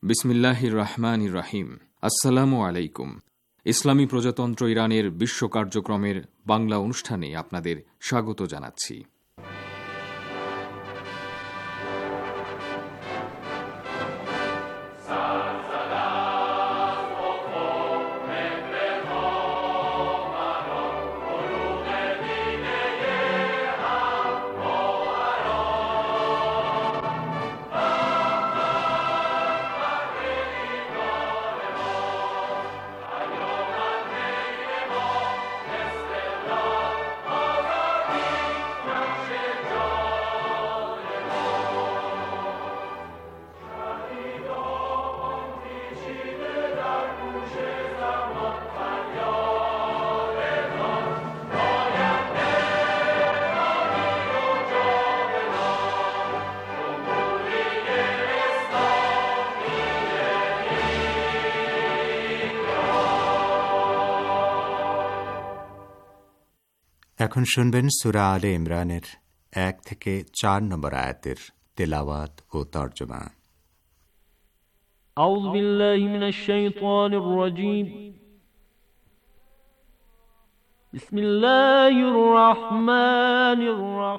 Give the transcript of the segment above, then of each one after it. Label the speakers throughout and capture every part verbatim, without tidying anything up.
Speaker 1: বিসমিল্লাহির রহমানির রহিম। আসসালামু আলাইকুম। ইসলামী প্রজাতন্ত্র ইরানের বিশ্ব কার্যক্রমের বাংলা অনুষ্ঠানে আপনাদের স্বাগত জানাচ্ছি।
Speaker 2: এখন শুনবেন সূরা আলে ইমরানের এক থেকে চার নম্বর আয়াতের তেলাওয়াত ও তরজমা।
Speaker 3: আউযু বিল্লাহি মিনাশ শাইতানির রাজীম। বিসমিল্লাহির রহমানির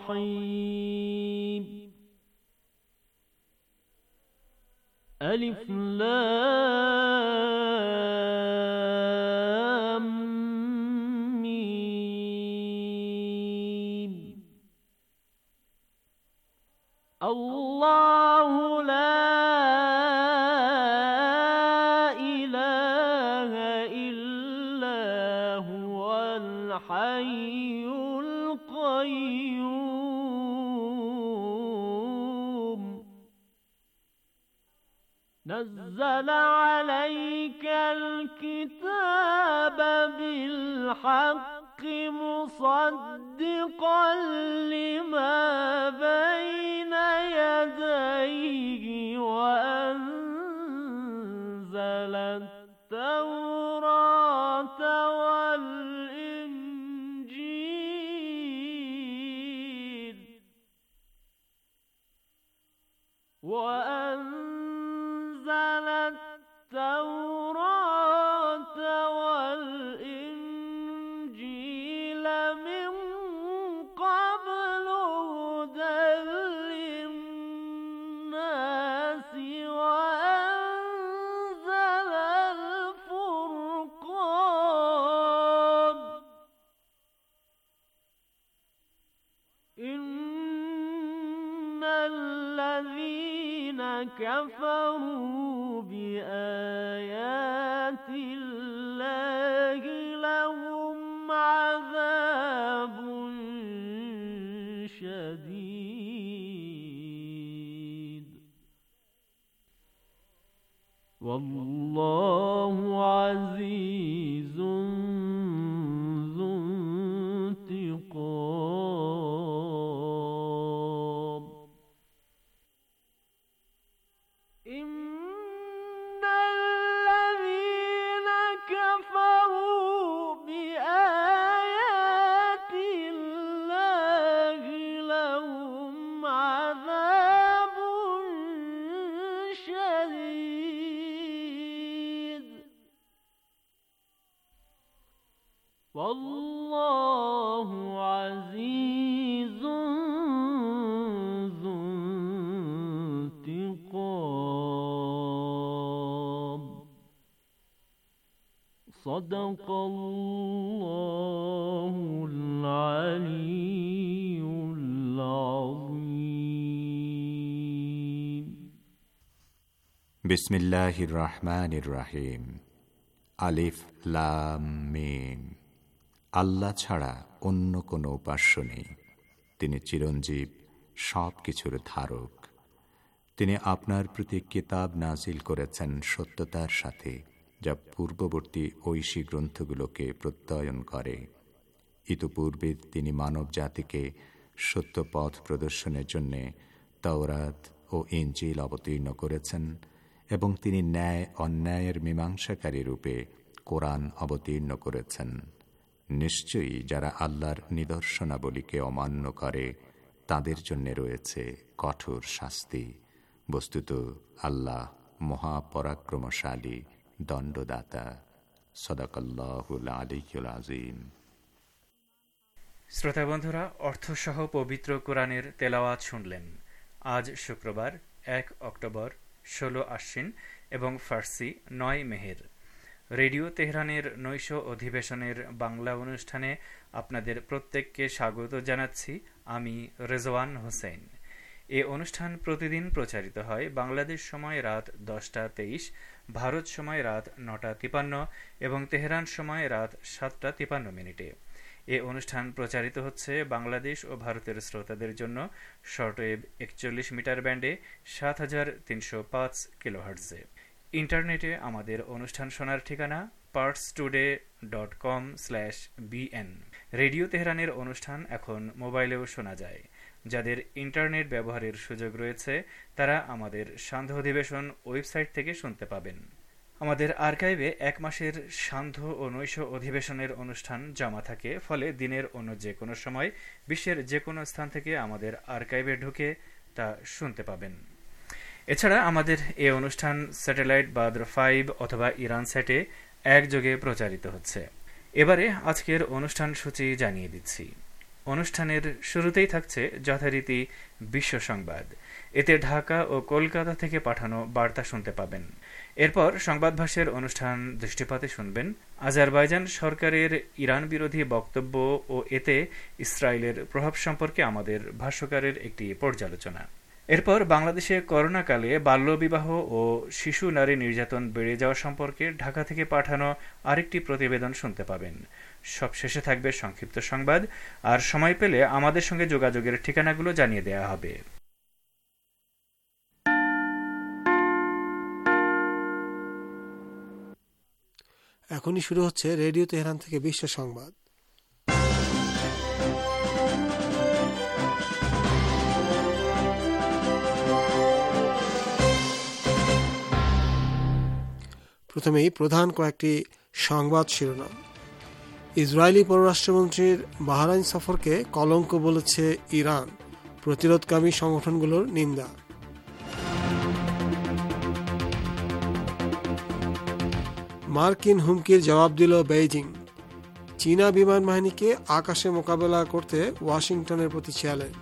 Speaker 3: রহিম। আলিফ লাম আল্লাহু লা ইলাহা ইল্লা হুয়াল হাইয়ুল কাইয়্যুম নাযালা আলাইকাল কিতাবা বিল হাক্কি মুসাদ্দিকাল লিমা বাইনা ইয়াদাইহি ওয়া আনজালাত তাওরাতা ওয়াল ইনজিল ওয়া আনজালাত তাওরাতা ওয়াল ইনজিল মিন ক্বাবলু হুদাল লিন্নাসি ওয়া আনজালাল ফুরকান ইন্নাল্লাযীনা কাফারু বিআয়াতিল্লাহি লাহুম আযাবুন শাদীদ ওয়াল্লাহু আযীজুন যু ইনতিকাম। ইন্নাল্লাযীনা কাফারু বিআয়াতিল্লাহি লাহুম আযাবুন শাদীদ ওয়াল্লাহু আযীজুন যু ইনতিকাম। সাদাকাল্লাহুল আলিয়্যুল আযীম।
Speaker 2: বিসমিল্লাহির রহমানির রহিম। আলিফ লাম মিম। আল্লাহ ছাড়া অন্য কোনো উপাস্য নেই। তিনি চিরঞ্জীব, সব কিছুর ধারক। তিনি আপনার প্রতি কিতাব নাজিল করেছেন সত্যতার সাথে, যা পূর্ববর্তী ঐশী গ্রন্থগুলোকে প্রত্যয়ন করে। ইতপূর্বে তিনি মানব জাতিকে সত্য পথ প্রদর্শনের জন্য তাওরাত ও ইনজিল অবতীর্ণ করেছেন এবং তিনি ন্যায় অন্যায়ের মীমাংসাকারী রূপে কোরআন অবতীর্ণ করেছেন। নিশ্চয়ই যারা আল্লাহর নিদর্শনাবলীকে অমান্য করে তাদের জন্য রয়েছে কঠোর শাস্তি। বস্তুত আল্লাহ মহাপরাক্রমশালী দণ্ডদাতা। সদাকাল্লাহুল আলিয়্যুল আযীম।
Speaker 4: শ্রোতা বন্ধুরা, অর্থসহ পবিত্র কোরআনের তেলাওয়াত শুনলেন। আজ শুক্রবার এক অক্টোবর, ষোলো আশ্বিন এবং ফার্সি নয় মেহের। রেডিও তেহরানের নৈশ অধিবেশনের বাংলা অনুষ্ঠানে আপনাদের প্রত্যেককে স্বাগত জানাচ্ছি। আমি রেজওয়ান হোসেন। এ অনুষ্ঠান প্রতিদিন প্রচারিত হয় বাংলাদেশ সময় রাত দশটা তেইশ, ভারত সময় রাত নটা তিপান্ন এবং তেহরান সময় রাত সাতটা তিপান্ন মিনিটে। এ অনুষ্ঠান প্রচারিত হচ্ছে বাংলাদেশ ও ভারতের শ্রোতাদের জন্য শর্টওয়েভ একচল্লিশ মিটার ব্যান্ডে সাত হাজার তিনশো পাঁচ কিলোহার্টজে। ইন্টারনেটে আমাদের অনুষ্ঠান শোনার ঠিকানা Pars today dot com slash BN. Radio তেহরানের অনুষ্ঠান এখন মোবাইলেও শোনা যায়। যাদের ইন্টারনেট ব্যবহারের সুযোগ রয়েছে তারা আমাদের সান্ধ্য অধিবেশন ওয়েবসাইট থেকে শুনতে পাবেন। আমাদের আর্কাইভে এক মাসের সান্ধ্য ও নৈশ অধিবেশনের অনুষ্ঠান জমা থাকে, ফলে দিনের অন্য যে কোনো সময় বিশ্বের যে কোনো স্থান থেকে আমাদের আর্কাইভে ঢুকে তা শুনতে পাবেন। এছাড়া আমাদের এ অনুষ্ঠান স্যাটেলাইট বাদ্র ফাইভ অথবা ইরান স্যাটে একযোগে প্রচারিত হচ্ছে। এবারে আজকের অনুষ্ঠান সূচি জানিয়ে দিচ্ছি। অনুষ্ঠানের শুরুতেই থাকছে যথারীতি বিশ্ব সংবাদ। এতে ঢাকা ও কলকাতা থেকে পাঠানো বার্তা শুনতে পাবেন। এরপর সংবাদ ভাষ্যের অনুষ্ঠান দৃষ্টিপাতে শুনবেন আজারবাইজান সরকারের ইরান বিরোধী বক্তব্য ও এতে ইসরায়েলের প্রভাব সম্পর্কে আমাদের ভাষ্যকারের একটি পর্যালোচনা। এরপর বাংলাদেশে করোনাকালে বাল্যবিবাহ ও শিশু নারী নির্যাতন বেড়ে যাওয়া সম্পর্কে ঢাকা থেকে পাঠানো আরেকটি প্রতিবেদন শুনতে পাবেন। সবশেষে থাকবে সংক্ষিপ্ত সংবাদ, আর সময় পেলে আমাদের সঙ্গে যোগাযোগের ঠিকানাগুলো জানিয়ে দেওয়া হবে।
Speaker 5: এখনই শুরু হচ্ছে রেডিও তেহরান থেকে বিশ্ব সংবাদ। প্রথমেই প্রধান কয়েকটি সংবাদ শিরোনাম। ইসরায়েলি পররাষ্ট্রমন্ত্রীর বাহরাইন সফরকে কলঙ্ক বলেছে ইরান, প্রতিরোধকামী সংগঠনগুলোর নিন্দা। মার্কিন হুমকির জবাব দিল বেইজিং, চীনা বিমান বাহিনীকে আকাশে মোকাবেলা করতে ওয়াশিংটনের প্রতি চ্যালেঞ্জ।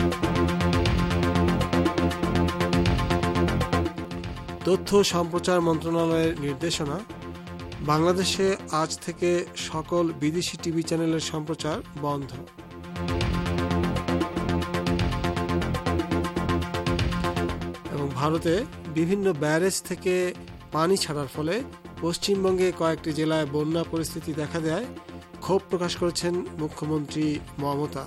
Speaker 5: তথ্য সম্প্রচার মন্ত্রণালয়ের নির্দেশনা, বাংলাদেশে আজ থেকে সকল বিদেশি টিভি চ্যানেলের সম্প্রচার বন্ধ। এবং ভারতে বিভিন্ন ব্যারেজ থেকে পানি ছাড়ার ফলে পশ্চিমবঙ্গে কয়েকটি জেলায় বন্যা পরিস্থিতি দেখা দেয়, ক্ষোভ প্রকাশ করেছেন মুখ্যমন্ত্রী মমতা।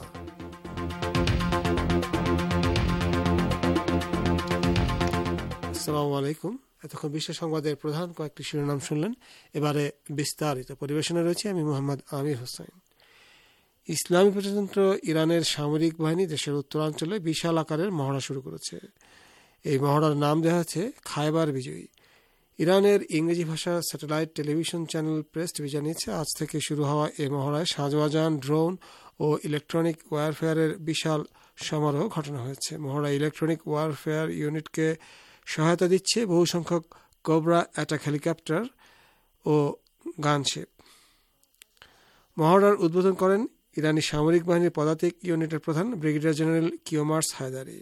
Speaker 5: আসসালামু আলাইকুম। এতক্ষণ বিশ্ব সংবাদের প্রধান কয়েকটি শিরোনাম শুনলেন। এবারে বিস্তারিত পরিবেশনে রয়েছে আমি মোহাম্মদ আমির হোসেন। ইসলামী প্রজাতন্ত্র ইরানের সামরিক বাহিনী দেশের উত্তরাঞ্চলে বিশাল আকারের মহড়া শুরু করেছে। এই মহড়ার নাম দেওয়া হয়েছে খায়বার বিজয়ী। ইরানের ইংরেজি ভাষা satellite television channel Press TV জানিয়েছে, আজ থেকে শুরু হওয়া এই মহড়ায় সাজওয়াজান, ড্রোন ও ইলেকট্রনিক ওয়ারফেয়ারের বিশাল সমারোহ ঘটানো হয়েছে। মহড়া ইলেকট্রনিক ওয়ারফেয়ার ইউনিটকে সহায়তা দিচ্ছে বহু সংখ্যক কোবরা অ্যাটাক হেলিকপ্টার ও গানশিপ। মহড়ার উদ্বোধন করেন ইরানি সামরিক বাহিনীর পদাতিক ইউনিটের প্রধান ব্রিগেডিয়ার জেনারেল কিওমার্স হায়দারি।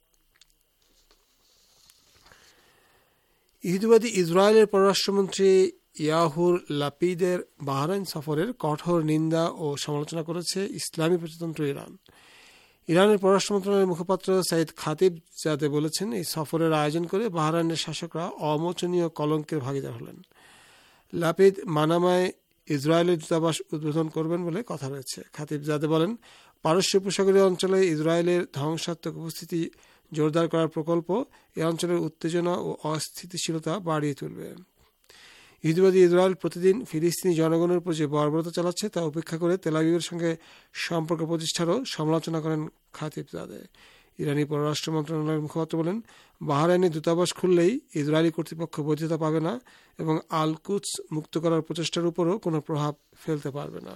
Speaker 5: ইহুদিবাদী ইসরায়েলের পররাষ্ট্রমন্ত্রী ইয়াহুর লাপিদের বাহরাইন সফরের কঠোর নিন্দা ও সমালোচনা করেছে ইসলামী প্রজাতন্ত্র ইরান। ইরানের পররাষ্ট্র মন্ত্রণালয়ের মুখপাত্র সাইদ খাতিব জাদে বলেছেন, এই সফরের আয়োজন করে বাহরাইনের শাসকরা অমোচনীয় কলঙ্কের ভাগিদার হলেন। লাপিদ মানামায় ইসরায়েলের দূতাবাস উদ্বোধন করবেন বলে কথা রয়েছে। খাতিব জাদে বলেন, পারস্য উপসাগরীয় অঞ্চলে ইসরায়েলের ধ্বংসাত্মক উপস্থিতি জোরদার করার প্রকল্প এই অঞ্চলের উত্তেজনা ও অস্থিতিশীলতা বাড়িয়ে তুলবে। ইহুদিবাদী ইসরায়েল প্রতিদিন ফিলিস্তিনি জনগণের উপর যে বর্বরতা চালাচ্ছে তা উপেক্ষা করে তেল আবিবের সঙ্গে সম্পর্ক প্রতিষ্ঠারও সমালোচনা করেন খাতিবজাদে। ইরানি পররাষ্ট্র মন্ত্রণালয়ের মুখপাত্র বলেন, বাহরাইনের দূতাবাস খুললেই ইসরায়েলি কর্তৃপক্ষ বৈধতা পাবে না এবং আল কুদস মুক্ত করার প্রচেষ্টার উপরও কোনো প্রভাব ফেলতে পারবে না।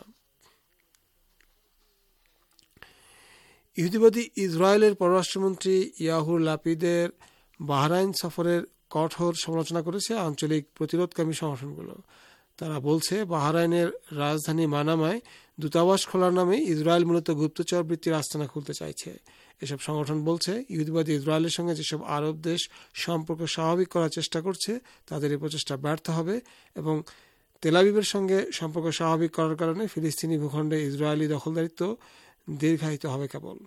Speaker 5: ইহুদিবাদী ইসরায়েলের পররাষ্ট্রমন্ত্রী ইয়াহুর লাপিদের বাহরাইন সফরের কঠোর সমালোচনা করেছে আঞ্চলিক প্রতিরোধকামী সংগঠনগুলো। তারা বলছে, বাহরাইনের রাজধানী মানামায় দূতাবাস খোলার নামে ইসরায়েল মূলত গুপ্তচর বৃত্তির আস্তানা খুলতে চাইছে। এসব সংগঠন বলছে, ইহুদিবাদী ইসরায়েলের সঙ্গে যেসব আরব দেশ সম্পর্ক স্বাভাবিক করার চেষ্টা করছে তাদের এই প্রচেষ্টা ব্যর্থ হবে এবং তেল আবিবের সঙ্গে সম্পর্ক স্বাভাবিক করার কারণে ফিলিস্তিনি ভূখণ্ডে ইসরায়েলি দখলদারিত্ব দীর্ঘায়িত হবে কেবল।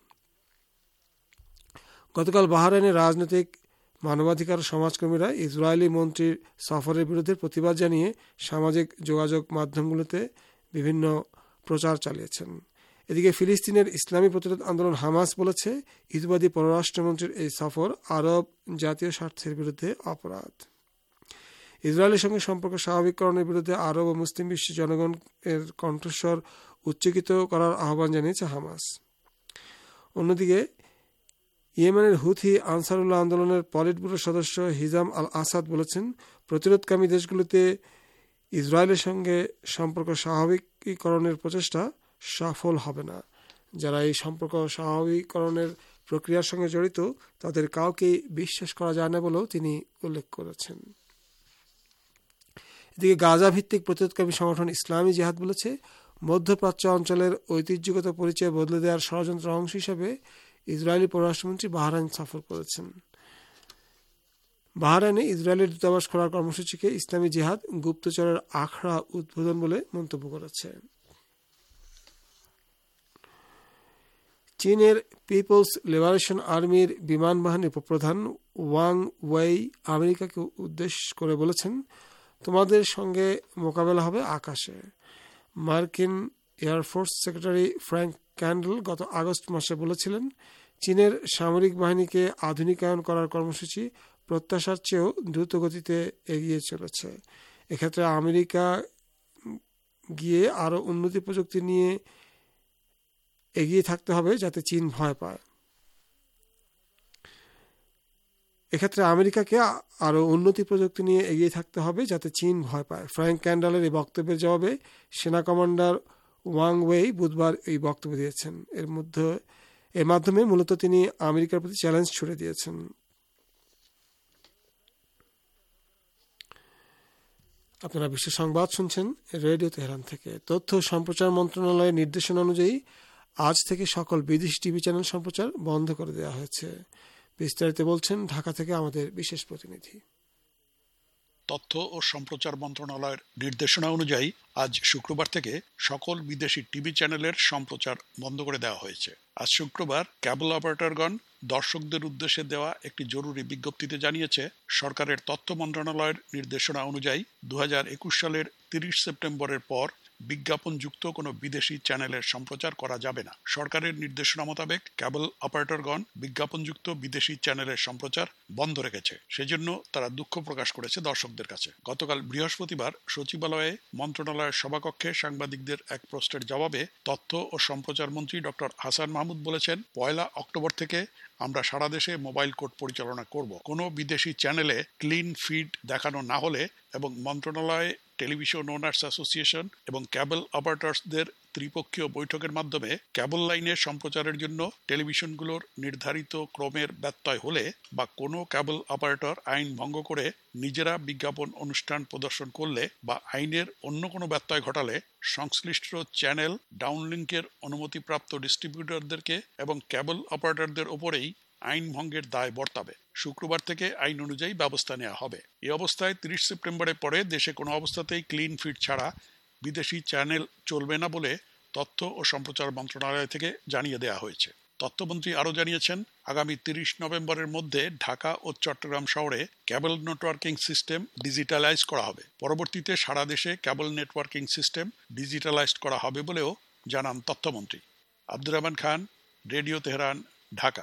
Speaker 5: গতকাল বাহরাইনের রাজনৈতিক মানবাধিকার সমাজকর্মীরা ইসরায়েলি মন্ত্রীর সফরের বিরুদ্ধে প্রতিবাদ জানিয়ে সামাজিক যোগাযোগ মাধ্যমগুলোতে বিভিন্ন প্রচার চালিয়েছেন। এদিকে ফিলিস্তিনের ইসলামী প্রতিরোধ আন্দোলন হামাস বলেছে, ইহুদিবাদী পররাষ্ট্রমন্ত্রীর এই সফর আরব জাতীয় স্বার্থের বিরুদ্ধে অপরাধ। ইসরায়েলের সঙ্গে সম্পর্ক স্বাভাবিককরণের বিরুদ্ধে আরব ও মুসলিম বিশ্বের জনগণের কণ্ঠস্বর উচ্চকিত করার আহ্বান জানিয়েছে হামাস। অন্যদিকে ইয়েমেনের হুথি আনসারুল্লাহ আন্দোলনের পলিট ব্যুরোর সদস্য হিজাম আল আসাদ বলেছেন, প্রতিরোধকামী দেশগুলোতে ইসরায়েলের সঙ্গে সম্পর্ক স্বাভাবিকীকরণের প্রচেষ্টা সফল হবে না। যারা এই সম্পর্ক স্বাভাবিকীকরণের প্রক্রিয়ার সঙ্গে জড়িত তাদের কাউকেই বিশ্বাস করা যায় না বলেও তিনি উল্লেখ করেছেন। এদিকে গাজা ভিত্তিক প্রতিরোধকামী সংগঠন ইসলামী জিহাদ বলেছে, মধ্যপ্রাচ্য অঞ্চলের ঐতিহ্যগত পরিচয় বদলে দেওয়ার ষড়যন্ত্রের অংশ হিসেবে ইসরায়েলি পররাষ্ট্রমন্ত্রী বাহরাইন সফর করেছেন। বাহরাইনে ইসরায়েলের দূতাবাস খোলার কর্মসূচিকে ইসলামী জিহাদ গুপ্তচরের আখড়া উদ্বোধন বলে মন্তব্য করেছে। চীনের পিপলস লিবারেশন আর্মির বিমান বাহিনীর উপপ্রধান ওয়াং ওয়েই আমেরিকাকে উদ্দেশ্য করে বলেছেন, তোমাদের সঙ্গে মোকাবেলা হবে আকাশে। মার্কিন এয়ারফোর্স সেক্রেটারি ফ্র্যাঙ্ক ক্যান্ডেল গত আগস্ট মাসে বলেছিলেন, চীনের সামরিক বাহিনীকে আধুনিকায়ন করার কর্মসূচি প্রত্যাশার চেয়েও দ্রুত গতিতে এগিয়ে চলেছে। এক্ষেত্রে আমেরিকা গিয়ে আরও উন্নতি প্রযুক্তি নিয়ে এগিয়ে থাকতে হবে যাতে চীন ভয় পায়। এক্ষেত্রে আমেরিকাকে আরও উন্নতি প্রযুক্তি নিয়ে এগিয়ে থাকতে হবে যাতে চীন ভয় পায়। ফ্র্যাঙ্ক ক্যান্ডেলের এই বক্তব্যের জবাবে সেনা কমান্ডার ওয়াং ওয়েই বুধবার এই বক্তব্য দিয়েছেন। এর মধ্যে এর মাধ্যমে মূলত তিনি আমেরিকার প্রতি চ্যালেঞ্জ ছুড়ে দিয়েছেন। আপনারা বিশ্ব সংবাদ শুনছেন রেডিও তেহরান থেকে। তথ্য সম্প্রচার মন্ত্রণালয়ের নির্দেশনা অনুযায়ী আজ থেকে সকল বিদেশি টিভি চ্যানেল সম্প্রচার বন্ধ করে দেওয়া হয়েছে। বিস্তারিত বলছেন ঢাকা থেকে আমাদের বিশেষ প্রতিনিধি।
Speaker 6: তথ্য ও সম্প্রচার মন্ত্রণালয়ের নির্দেশনা অনুযায়ী আজ শুক্রবার থেকে সকল বিদেশি টিভি চ্যানেলের সম্প্রচার বন্ধ করে দেওয়া হয়েছে। আজ শুক্রবার কেবল অপারেটরগণ দর্শকদের উদ্দেশ্যে দেওয়া একটি জরুরি বিজ্ঞপ্তিতে জানিয়েছে, সরকারের তথ্য মন্ত্রণালয়ের নির্দেশনা অনুযায়ী দু হাজার একুশ সালের তিরিশ সেপ্টেম্বরের পর বিজ্ঞাপনযুক্ত কোনো বিদেশি চ্যানেলের সম্প্রচার করা যাবে না। সরকারের নির্দেশনা মোতাবেক কেবল অপারেটরগণ বিজ্ঞাপনযুক্ত বিদেশি চ্যানেলের সম্প্রচার বন্ধ রেখেছে। সেজন্য তারা দুঃখ প্রকাশ করেছে দর্শকদের কাছে। গতকাল বৃহস্পতিবার সচিবালয়ে মন্ত্রণালয়ের সভাকক্ষে সাংবাদিকদের এক প্রশ্নের জবাবে তথ্য ও সম্প্রচার মন্ত্রী ডক্টর হাসান মাহমুদ বলেছেন, পয়লা অক্টোবর থেকে আমরা সারা দেশে মোবাইল কোর্ট পরিচালনা করব। কোনো বিদেশি চ্যানেলে ক্লিন ফিড দেখানো না হলে এবং মন্ত্রণালয়ে টেলিভিশন ওনার্স অ্যাসোসিয়েশন এবং ক্যাবল অপারেটরসদের ত্রিপক্ষীয় বৈঠকের মাধ্যমে ক্যাবল লাইনের সম্প্রচারের জন্য টেলিভিশনগুলোর নির্ধারিত ক্রমের ব্যত্যয় হলে বা কোনো ক্যাবল অপারেটর আইন ভঙ্গ করে নিজেরা বিজ্ঞাপন অনুষ্ঠান প্রদর্শন করলে বা আইনের অন্য কোনো ব্যত্যয় ঘটালে সংশ্লিষ্ট চ্যানেল ডাউনলিংকের অনুমতিপ্রাপ্ত ডিস্ট্রিবিউটরদেরকে এবং ক্যাবল অপারেটরদের ওপরেই আইন ভঙ্গের দায় বর্তাবে। শুক্রবার থেকে আইন অনুযায়ী ব্যবস্থা নেওয়া হবে। এই অবস্থায় তিরিশ সেপ্টেম্বরের পরে দেশে কোনো অবস্থাতেই ক্লিন ফিড ছাড়া বিদেশি চ্যানেল চলবে না বলে তথ্য ও সম্প্রচার মন্ত্রণালয় থেকে জানিয়ে দেওয়া হয়েছে। তথ্যমন্ত্রী আরও জানিয়েছেন, আগামী তিরিশ নভেম্বরের মধ্যে ঢাকা ও চট্টগ্রাম শহরে ক্যাবল নেটওয়ার্কিং সিস্টেম ডিজিটালাইজ করা হবে। পরবর্তীতে সারা দেশে ক্যাবল নেটওয়ার্কিং সিস্টেম ডিজিটালাইজ করা হবে বলেও জানান তথ্যমন্ত্রী। Abdur Rahman Khan, radio Tehran, Dhaka.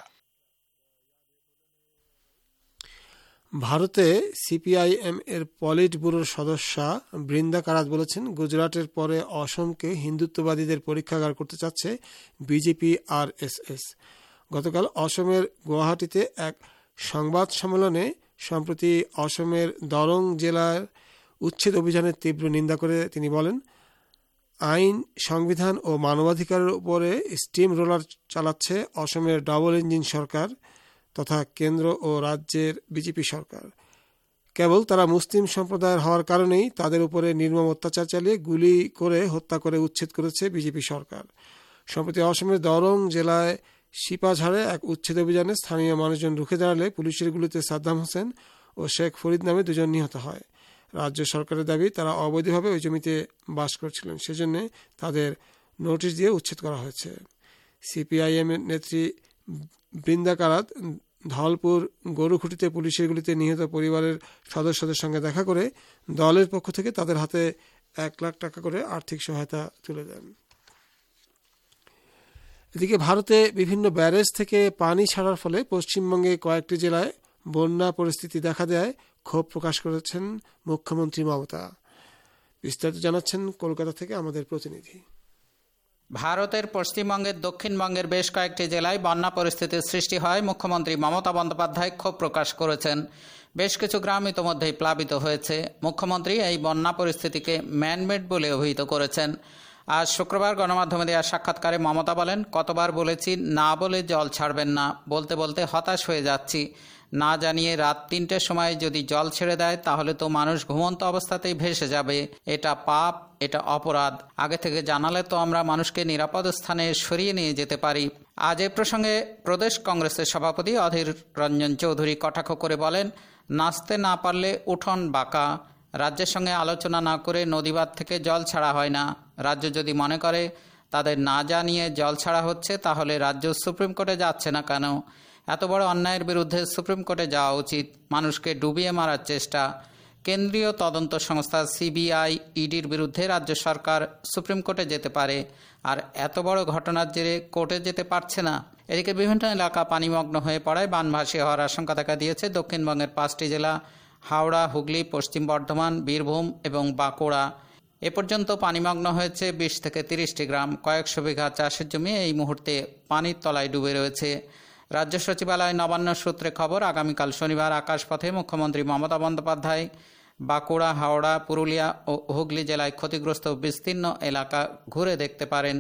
Speaker 5: ভারতে সিপিআইএম এর পলিট ব্যুরোর সদস্যা বৃন্দা কারাত বলেছেন, গুজরাটের পরে অসমকে হিন্দুত্ববাদীদের পরীক্ষাগার করতে চাচ্ছে বিজেপি আর এস এস। গতকাল অসমের গুয়াহাটিতে এক সংবাদ সম্মেলনে সম্প্রতি অসমের দরং জেলার উচ্ছেদ অভিযানের তীব্র নিন্দা করে তিনি বলেন, আইন, সংবিধান ও মানবাধিকারের উপরে স্টিম রোলার চালাচ্ছে অসমের ডবল ইঞ্জিন সরকার তথা কেন্দ্র ও রাজ্যের বিজেপি সরকার। কেবল তারা মুসলিম সম্প্রদায়ের হওয়ার কারণেই তাদের উপরে নির্মম অত্যাচার চালিয়ে গুলি করে হত্যা করে উচ্ছেদ করেছে বিজেপি সরকার। সম্প্রতি অসমের দরং জেলায় সিপাঝাড়ে এক উচ্ছেদ অভিযানে স্থানীয় মানুষজন রুখে দাঁড়ালে পুলিশের গুলিতে সাদ্দাম হোসেন ও শেখ ফরিদ নামে দুজন নিহত হয়। রাজ্য সরকারের দাবি তারা অবৈধভাবে ওই জমিতে বাস করছিলেন, সেজন্য তাদের নোটিশ দিয়ে উচ্ছেদ করা হয়েছে। সিপিআইএম এর নেত্রী বৃন্দা কারাত ধলপুর গরুখুটিতে পুলিশের গুলিতে নিহত পরিবারের সদস্যদের সঙ্গে দেখা করে দলের পক্ষ থেকে তাদের হাতে এক লাখ টাকা করে আর্থিক সহায়তা তুলে দেন। এদিকে ভারতে বিভিন্ন ব্যারেজ থেকে পানি ছাড়ার ফলে পশ্চিমবঙ্গে কয়েকটি জেলায় বন্যা পরিস্থিতি দেখা দেয় ক্ষোভ প্রকাশ করেছেন মুখ্যমন্ত্রী মমতা। বিস্তারিত জানাচ্ছেন কলকাতা থেকে আমাদের প্রতিনিধি।
Speaker 7: ভারতের পশ্চিমবঙ্গের দক্ষিণবঙ্গের বেশ কয়েকটি জেলায় বন্যা পরিস্থিতির সৃষ্টি হয় মুখ্যমন্ত্রী মমতা বন্দ্যোপাধ্যায় ক্ষোভ প্রকাশ করেছেন। বেশ কিছু গ্রাম ইতোমধ্যেই প্লাবিত হয়েছে। মুখ্যমন্ত্রী এই বন্যা পরিস্থিতিকে ম্যানমেড বলে অভিহিত করেছেন। আজ শুক্রবার গণমাধ্যমে দেওয়া সাক্ষাৎকারে মমতা বলেন, কতবার বলেছি না বলে জল ছাড়বেন না, বলতে বলতে হতাশ হয়ে যাচ্ছি। না জানিয়ে রাত তিনটের সময় যদি জল ছেড়ে দেয় তাহলে তো মানুষ ঘুমন্ত অবস্থাতেই ভেসে যাবে। এটা পাপ, এটা অপরাধ। আগে থেকে জানালে তো আমরা মানুষকে নিরাপদ স্থানে সরিয়ে নিয়ে যেতে পারি। আজ এ প্রসঙ্গে প্রদেশ কংগ্রেসের সভাপতি অধীর রঞ্জন চৌধুরী কটাক্ষ করে বলেন, নাচতে না পারলে উঠোন বাঁকা। রাজ্যের সঙ্গে আলোচনা না করে নদীবাঁধ থেকে জল ছাড়া হয় না। রাজ্য যদি মনে করে তাদের না জানিয়ে জল ছাড়া হচ্ছে, তাহলে রাজ্য সুপ্রিম কোর্টে যাচ্ছে না কেন? এত বড় অন্যায়ের বিরুদ্ধে সুপ্রিম কোর্টে যাওয়া উচিত। মানুষকে ডুবিয়ে মারার চেষ্টা। কেন্দ্রীয় তদন্ত সংস্থা সিবিআই ইডির বিরুদ্ধে রাজ্য সরকার সুপ্রিম কোর্টে যেতে পারে, আর এত বড় ঘটনার জেরে কোর্টে যেতে পারছে না। এদিকে বিভিন্ন এলাকা পানিমগ্ন হয়ে পড়ায় বানভাসী হওয়ার আশঙ্কা দেখা দিয়েছে দক্ষিণবঙ্গের পাঁচটি জেলা হাওড়া, হুগলি, পশ্চিম বর্ধমান, বীরভূম এবং বাঁকুড়া। এ পর্যন্ত পানিমগ্ন হয়েছে বিশ থেকে তিরিশটি গ্রাম। কয়েকশো বিঘা চাষের জমি এই মুহূর্তে পানির তলায় ডুবে রয়েছে। রাজ্য সচিবালয় নবান্ন সূত্রে খবর, আগামীকাল শনিবার আকাশপথে মুখ্যমন্ত্রী মমতা বন্দ্যোপাধ্যায় বাঁকুড়া, হাওড়া, পুরুলিয়া ও হুগলি জেলায় ক্ষতিগ্রস্ত বিস্তীর্ণ এলাকা ঘুরে দেখতে পারেন।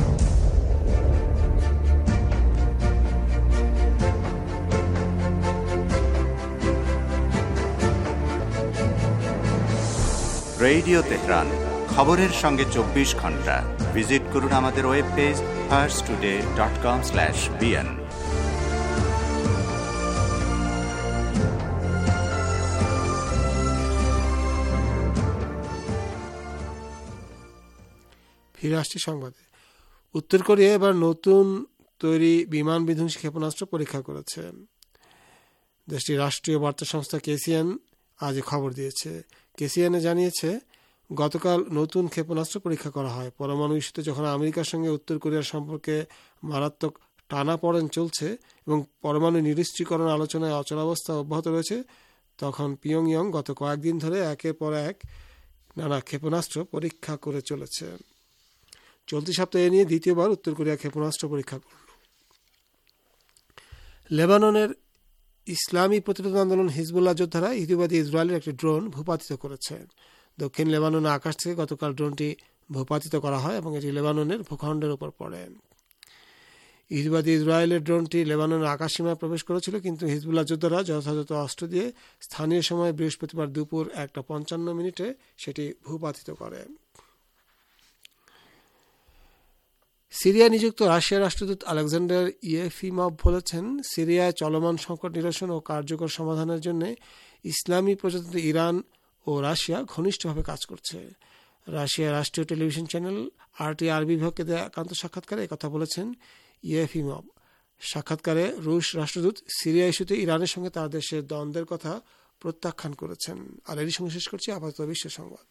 Speaker 2: রেডিও তেহরান, খবরের সঙ্গে চব্বিশ ঘন্টা। ভিজিট করুন আমাদের web page Pars today dot com slash BN.
Speaker 5: ফিরে আসছে সংবাদে। উত্তর কোরিয়া এবার নতুন তৈরি বিমান বিধ্বংসী ক্ষেপণাস্ত্র পরীক্ষা করেছে। দেশটির রাষ্ট্রীয় বার্তা সংস্থা কেসিএন আজ খবর দিয়েছে। কেসিএনে জানিয়েছে, গতকাল নতুন ক্ষেপণাস্ত্র পরীক্ষা করা হয়। পরমাণু ইস্যুতে যখন আমেরিকার সঙ্গে উত্তর কোরিয়ার সম্পর্কে মারাত্মক টানাপোড়েন চলছে এবং পরমাণু নিরস্ত্রীকরণ আলোচনায় অচলাবস্থা অব্যাহত রয়েছে, তখন পিয়ংইয়ং গত কয়েকদিন ধরে একের পর এক নানা ক্ষেপণাস্ত্র পরীক্ষা করে চলেছে। চলতি সপ্তাহে এ নিয়ে দ্বিতীয়বার উত্তর কোরিয়া ক্ষেপণাস্ত্র পরীক্ষা করল। লেবাননের ইসলামী প্রতিরোধ আন্দোলন হিজবুল্লাহ যোদ্ধারা ইহুদিবাদী ইসরায়েলের একটি ড্রোন ভূপাতিত করেছে। দক্ষিণ লেবাননের আকাশ থেকে গতকাল ড্রোনটি ভূপাতিত করা হয় এবং এটি লেবাননের ভূখণ্ডের উপর পড়ে। ইহুদিবাদী ইসরায়েলের ড্রোনটি লেবাননের আকাশসীমায় প্রবেশ করেছিল, কিন্তু হিজবুল্লাহ যোদ্ধারা যথাযথ অস্ত্র দিয়ে স্থানীয় সময় বৃহস্পতিবার দুপুর একটা পঞ্চান্ন মিনিটে সেটি ভূপাতিত করে। সিরিয়া নিযুক্ত রাশিয়ার রাষ্ট্রদূত আলেকজান্ডার ইয়েফিমভ বলেছেন, সিরিয়ায় চলমান সংকট নিরসন ও কার্যকর সমাধানের জন্য ইসলামী প্রজাতন্ত্র ইরান ও রাশিয়া ঘনিষ্ঠভাবে কাজ করছে। রাশিয়ার রাষ্ট্রীয় টেলিভিশন চ্যানেল আরটিআর বিভাগকে দেয়া একান্ত সাক্ষাৎকারে একথা বলেছেন ইয়েফিমভ। সাক্ষাৎকারে রুশ রাষ্ট্রদূত সিরিয়া ইস্যুতে ইরানের সঙ্গে তার দেশের দ্বন্দ্বের কথা প্রত্যাখ্যান করেছেন। আর এরই সঙ্গে শেষ করছি আপাতত বিশ্ব সংবাদ।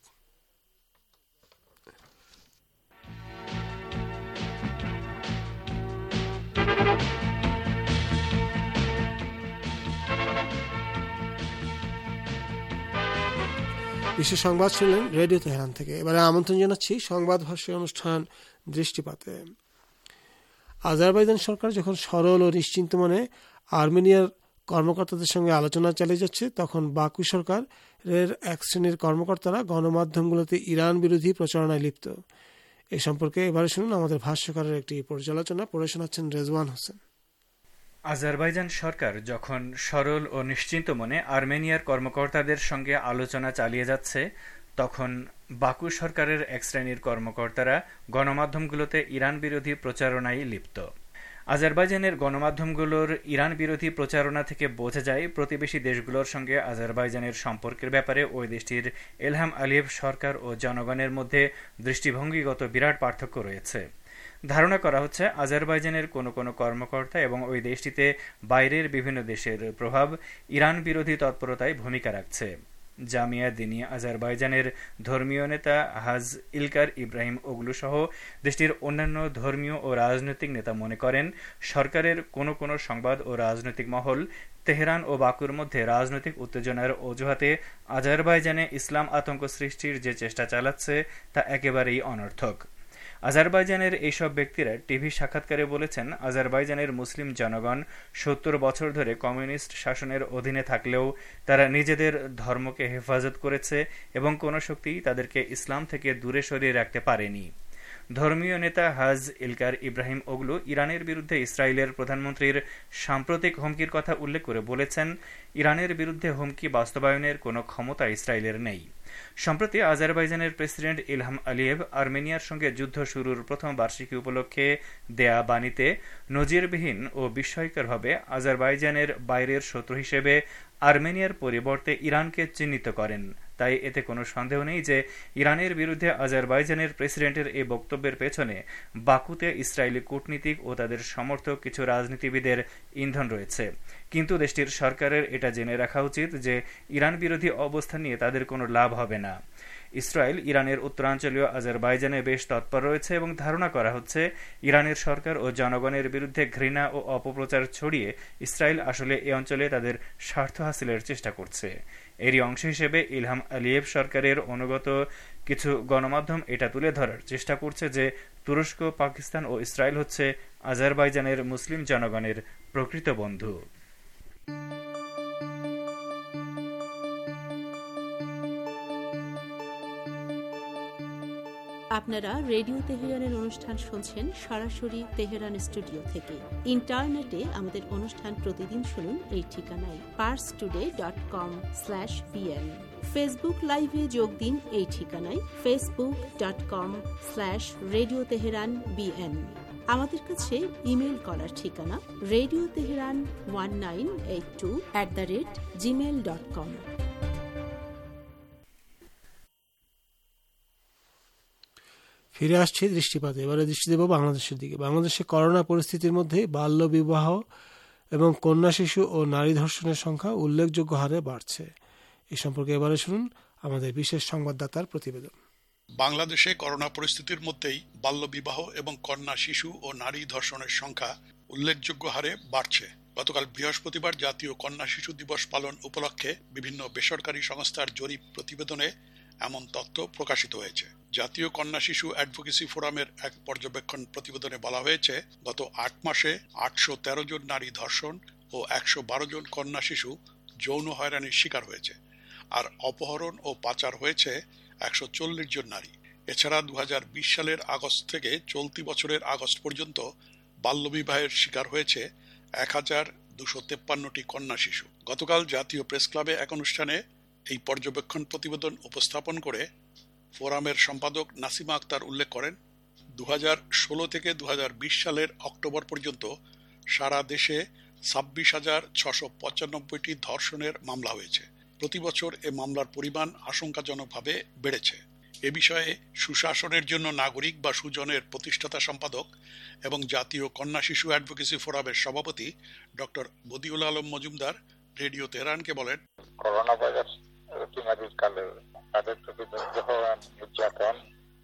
Speaker 5: বিশ্ব সংবাদ শুনলেন রেডিও তেহরান থেকে। এবারে আমন্ত্রণ জানাচ্ছি সংবাদ ভাষ্য অনুষ্ঠান দৃষ্টিপাতে। আজারবাইজান সরকার যখন সরল ও নিশ্চিন্ত মনে আর্মেনিয়ার কর্মকর্তাদের সঙ্গে আলোচনা চালিয়ে যাচ্ছে, তখন বাকু সরকারের এক শ্রেণীর কর্মকর্তারা গণমাধ্যমগুলোতে ইরান বিরোধী প্রচারণায় লিপ্ত। এ সম্পর্কে এবারে শুনুন আমাদের ভাষ্যকারের একটি পর্যালোচনা। পড়ে শোনাচ্ছেন রেজওয়ান হোসেন।
Speaker 4: আজারবাইজান সরকার যখন সরল ও নিশ্চিন্ত মনে আর্মেনিয়ার কর্মকর্তাদের সঙ্গে আলোচনা চালিয়ে যাচ্ছে, তখন বাকু সরকারের এক শ্রেণীর কর্মকর্তারা গণমাধ্যমগুলোতে ইরান বিরোধী প্রচারণায় লিপ্ত। আজারবাইজানের গণমাধ্যমগুলোর ইরান বিরোধী প্রচারণা থেকে বোঝা যায় প্রতিবেশী দেশগুলোর সঙ্গে আজারবাইজানের সম্পর্কের ব্যাপারে ওই দেশটির ইলহাম আলিয়েভ সরকার ও জনগণের মধ্যে দৃষ্টিভঙ্গিগত বিরাট পার্থক্য রয়েছে। ধারণা করা হচ্ছে আজারবাইজানের কোনো কোনো কর্মকর্তা এবং ওই দেশটিতে বাইরের বিভিন্ন দেশের প্রভাব ইরান বিরোধী তৎপরতায় ভূমিকা রাখছে। জামিয়া দিনিয়া আজারবাইজানের ধর্মীয় নেতা হাজ ইলকার ইব্রাহিম ওগলু সহ দেশটির অন্যান্য ধর্মীয় ও রাজনৈতিক নেতা মনে করেন, সরকারের কোনো কোনো সংবাদ ও রাজনৈতিক মহল তেহরান ও বাকুর মধ্যে রাজনৈতিক উত্তেজনার অজুহাতে আজারবাইজানে ইসলাম আতঙ্ক সৃষ্টির যে চেষ্টা চালাচ্ছে তা একেবারেই অনর্থক। আজারবাইজানের এইসব ব্যক্তিরা টিভি সাক্ষাৎকারে বলেছেন, আজারবাইজানের মুসলিম জনগণ সত্তর বছর ধরে কমিউনিস্ট শাসনের অধীনে থাকলেও তারা নিজেদের ধর্মকে হেফাজত করেছে এবং কোনো শক্তিই তাদেরকে ইসলাম থেকে দূরে সরিয়ে রাখতে পারেনি। ধর্মীয় নেতা হাজ ইলকার ইব্রাহিম ওগলু ইরানের বিরুদ্ধে ইসরায়েলের প্রধানমন্ত্রীর সাম্প্রতিক হুমকির কথা উল্লেখ করে বলেছেন, ইরানের বিরুদ্ধে হুমকি বাস্তবায়নের কোনো ক্ষমতা ইসরায়েলের নেই। সম্প্রতি আজারবাইজানের প্রেসিডেন্ট ইলহাম আলিয়েভ আর্মেনিয়ার সঙ্গে যুদ্ধ শুরুর প্রথম বার্ষিকী উপলক্ষে দেয়া বাণীতে নজিরবিহীন ও বিস্ময়করভাবে আজারবাইজানের বাইরের শত্রু হিসেবে আর্মেনিয়ার পরিবর্তে ইরানকে চিহ্নিত করেন। তাই এতে কোনো সন্দেহ নেই যে ইরানের বিরুদ্ধে আজারবাইজানের প্রেসিডেন্টের এই বক্তব্যের পেছনে বাকুতে ইসরায়েলি কূটনীতিক ও তাদের সমর্থক কিছু রাজনীতিবিদের ইন্ধন রয়েছে। কিন্তু দেশটির সরকারের এটা জেনে রাখা উচিত যে ইরান বিরোধী অবস্থান নিয়ে তাদের কোনো লাভ হবে না। ইসরায়েল ইরানের উত্তরাঞ্চলীয় আজারবাইজানে বেশ তৎপর রয়েছে এবং ধারণা করা হচ্ছে ইরানের সরকার ও জনগণের বিরুদ্ধে ঘৃণা ও অপপ্রচার ছড়িয়ে ইসরায়েল আসলে এ অঞ্চলে তাদের স্বার্থ হাসিলের চেষ্টা করছে। এরই অংশ হিসেবে ইলহাম আলিয়েভ সরকারের অনুগত কিছু গণমাধ্যম এটা তুলে ধরার চেষ্টা করছে যে তুরস্ক, পাকিস্তান ও ইসরায়েল হচ্ছে আজারবাইজানের মুসলিম জনগণের প্রকৃত বন্ধু।
Speaker 8: আপনারা রেডিও তেহরানের অনুষ্ঠান শুনছেন সরাসরি তেহরান স্টুডিও থেকে। ইন্টারনেটে আমাদের অনুষ্ঠান প্রতিদিন শুনুন এই ঠিকানায় Pars today dot com slash BN. Facebook লাইভে যোগ দিন এই ঠিকানায় Facebook dot com slash radio Tehran BN. আমাদের কাছে ইমেল করার ঠিকানা radio Tehran one nine eight two at the rate Gmail dot com.
Speaker 5: ফিরে আসছি দৃষ্টিপাতে। এবারে দৃষ্টি দেব বাংলাদেশের দিকে। বাংলাদেশে করোনা পরিস্থিতির মধ্যে বাল্য বিবাহ এবং কন্যা শিশু ও নারী ধর্ষণের সংখ্যা উল্লেখযোগ্য হারে বাড়ছে। এই সম্পর্কে এবারে শুনুন আমাদের বিশেষ সংবাদদাতার প্রতিবেদন।
Speaker 6: বাংলাদেশে করোনা পরিস্থিতির মধ্যেই বাল্য বিবাহ এবং কন্যা শিশু ও নারী ধর্ষণের সংখ্যা উল্লেখযোগ্য হারে বাড়ছে। গতকাল বৃহস্পতিবার জাতীয় কন্যা শিশু দিবস পালন উপলক্ষে বিভিন্ন বেসরকারি সংস্থার জরিপ প্রতিবেদনে এমন তথ্য প্রকাশিত হয়েছে। জাতীয় কন্যা শিশু অ্যাডভোকেসি ফোরামের এক পর্যবেক্ষণ প্রতিবেদনে বলা হয়েছে, গত আট মাসে আটশো তেরো জন নারী ধর্ষণ ও একশো বারো জন কন্যা শিশু যৌন হয়রানির শিকার হয়েছে, আর অপহরণ ও পাচার হয়েছে একশো চল্লিশ জন নারী। এছাড়া দু হাজার বিশ সালের আগস্ট থেকে চলতি বছরের আগস্ট পর্যন্ত বাল্যবিবাহের শিকার হয়েছে এক হাজার দুশো তেপ্পান্নটি কন্যা শিশু। গতকাল জাতীয় প্রেস ক্লাবে এক অনুষ্ঠানে এই পর্যবেক্ষণ প্রতিবেদন উপস্থাপন করে ফোরামের সম্পাদক নাসিমা আক্তার উল্লেখ করেন, দু হাজার ষোলো থেকে দু হাজার বিশ সালের অক্টোবর পর্যন্ত সারা দেশে ছাব্বিশ হাজার ছশো পঁচানব্বইটি ধর্ষণের মামলা হয়েছে। প্রতি বছর এ মামলার পরিমাণ আশঙ্কাজনকভাবে বেড়েছে। এ বিষয়ে সুশাসনের জন্য নাগরিক বা সুজনের প্রতিষ্ঠাতা সম্পাদক এবং জাতীয় কন্যা শিশু অ্যাডভোকেসি ফোরামের সভাপতি ডক্টর বদিউল আলম মজুমদার রেডিও তেহরানকে বলেন,
Speaker 9: করোনা ভাইরাস অতিমারির কালে তাদের প্রতি নির্যাতন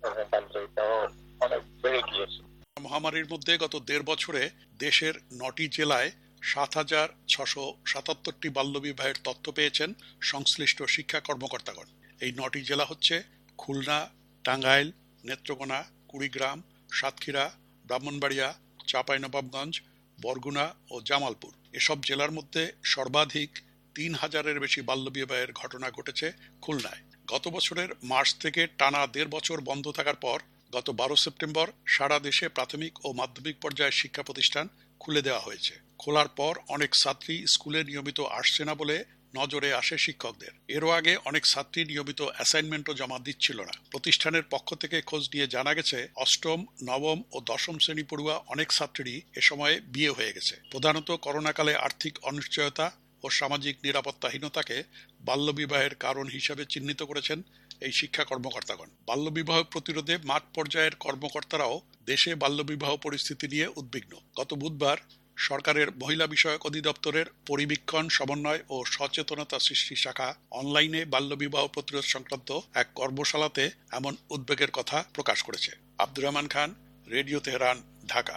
Speaker 9: অনেক বেড়ে গিয়েছে।
Speaker 6: মহামারীর মধ্যে গত দেড় বছরে দেশের নটি জেলায় সাত হাজার ছশো সাতাত্তরটি বাল্যবিবাহের তথ্য পেয়েছেন সংশ্লিষ্ট শিক্ষা কর্মকর্তাগণ। এই নটি জেলা হচ্ছে খুলনা, টাঙ্গাইল, নেত্রকোনা, কুড়িগ্রাম, সাতক্ষীরা, ব্রাহ্মণবাড়িয়া, চাঁপাইনবাবগঞ্জ, বরগুনা ও জামালপুর। এসব জেলার মধ্যে সর্বাধিক তিন হাজারের বেশি বাল্যবিবাহের ঘটনা ঘটেছে খুলনায়। গত বছরের মার্চ থেকে টানা দেড় বছর বন্ধ থাকার পর গত বারো সেপ্টেম্বর সারা দেশে প্রাথমিক ও মাধ্যমিক পর্যায়ের শিক্ষা প্রতিষ্ঠান খুলে দেওয়া হয়েছে। খোলার পর অনেক ছাত্রী স্কুলে নিয়মিত আসছে না বলে নজরে আসে শিক্ষকদের। এরও আগে অনেক ছাত্রী নিয়মিত অ্যাসাইনমেন্টও জমা দিচ্ছিল না। প্রতিষ্ঠানের পক্ষ থেকে খোঁজ নিয়ে জানা গেছে অষ্টম, নবম ও দশম শ্রেণী পড়ুয়া অনেক ছাত্রীরই এ সময়ে বিয়ে হয়ে গেছে। প্রধানত করোনাকালে আর্থিক অনিশ্চয়তা ও সামাজিক নিরাপত্তাহীনতাকে বাল্যবিবাহের কারণ হিসেবে চিহ্নিত করেছেন এই শিক্ষা কর্মকর্তাগণ। বাল্যবিবাহ প্রতিরোধে মাঠ পর্যায়ের কর্মকর্তারাও দেশে বাল্যবিবাহ পরিস্থিতি নিয়ে উদ্বিগ্ন। গত বুধবার সরকারের মহিলা বিষয়ক অধিদপ্তরের পরিবীক্ষণ, সমন্বয় ও সচেতনতা সৃষ্টি শাখা অনলাইনে বাল্যবিবাহ প্রতিরোধ সংক্রান্ত এক কর্মশালাতে এমন উদ্বেগের কথা প্রকাশ করেছে। Abdur Rahman Khan, radio Tehran, Dhaka.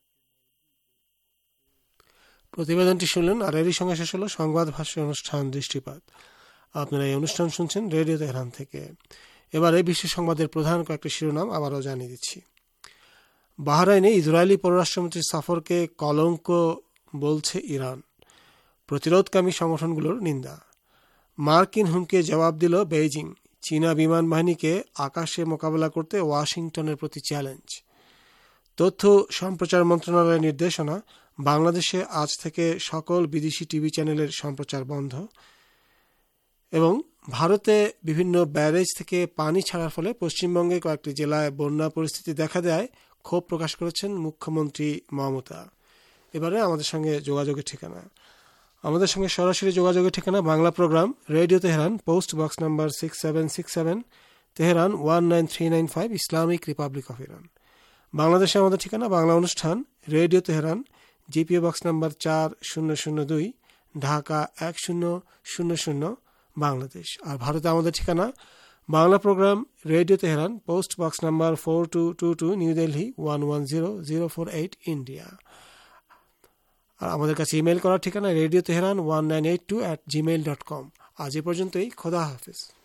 Speaker 5: প্রতিবেদনটি শুনলেন, আর এরই সঙ্গে শেষ হল সংবাদ ভাষ্য অনুষ্ঠান দৃষ্টিপাত। আপনারা এই অনুষ্ঠান শুনছেন রেডিও তেহরান থেকে। এবার এই বিশ্ব সংবাদের প্রধান কয়েকটি শিরোনাম আবারও জানিয়ে দিচ্ছি। বাহরাইনে ইসরায়েলি পররাষ্ট্রমন্ত্রীর সফরকে কলঙ্ক বলছে ইরান। প্রতিরোধকামী সংগঠনগুলোর নিন্দা। মার্কিন হুমকিকে জবাব দিল বেইজিং। চীনা বিমান বাহিনীকে আকাশে মোকাবেলা করতে ওয়াশিংটনের প্রতি চ্যালেঞ্জ। তথ্য সম্প্রচার মন্ত্রণালয়ের নির্দেশনা, বাংলাদেশে আজ থেকে সকল বিদেশি টিভি চ্যানেলের সম্প্রচার বন্ধ। এবং ভারতে বিভিন্ন ব্যারেজ থেকে পানি ছাড়ার ফলে পশ্চিমবঙ্গে কয়েকটি জেলায় বন্যা পরিস্থিতি দেখা দেয় ক্ষোভ প্রকাশ করেছেন মুখ্যমন্ত্রী মমতা। এবারে আমাদের সঙ্গে যোগাযোগের ঠিকানা। আমাদের সঙ্গে সরাসরি যোগাযোগের ঠিকানা Bangla programme, radio Tehran, post box number six seven six seven, Tehran one nine three nine five, Islamic Republic of Iran. বাংলাদেশে আমাদের ঠিকানা বাংলা অনুষ্ঠান, radio Tehran, GPO box number চার শূন্য শূন্য দুই, ঢাকা এক শূন্য শূন্য শূন্য, বাংলাদেশ। আর ভারতে আমাদের ঠিকানা Bangla programme, radio Tehran, post box number four two two two, New Delhi one one zero zero four eight, India. আর আমাদের কাছে ইমেল করার ঠিকানা radio Tehran one nine eight two at Gmail dot com. আজ এ পর্যন্তই। খোদা হাফিজ।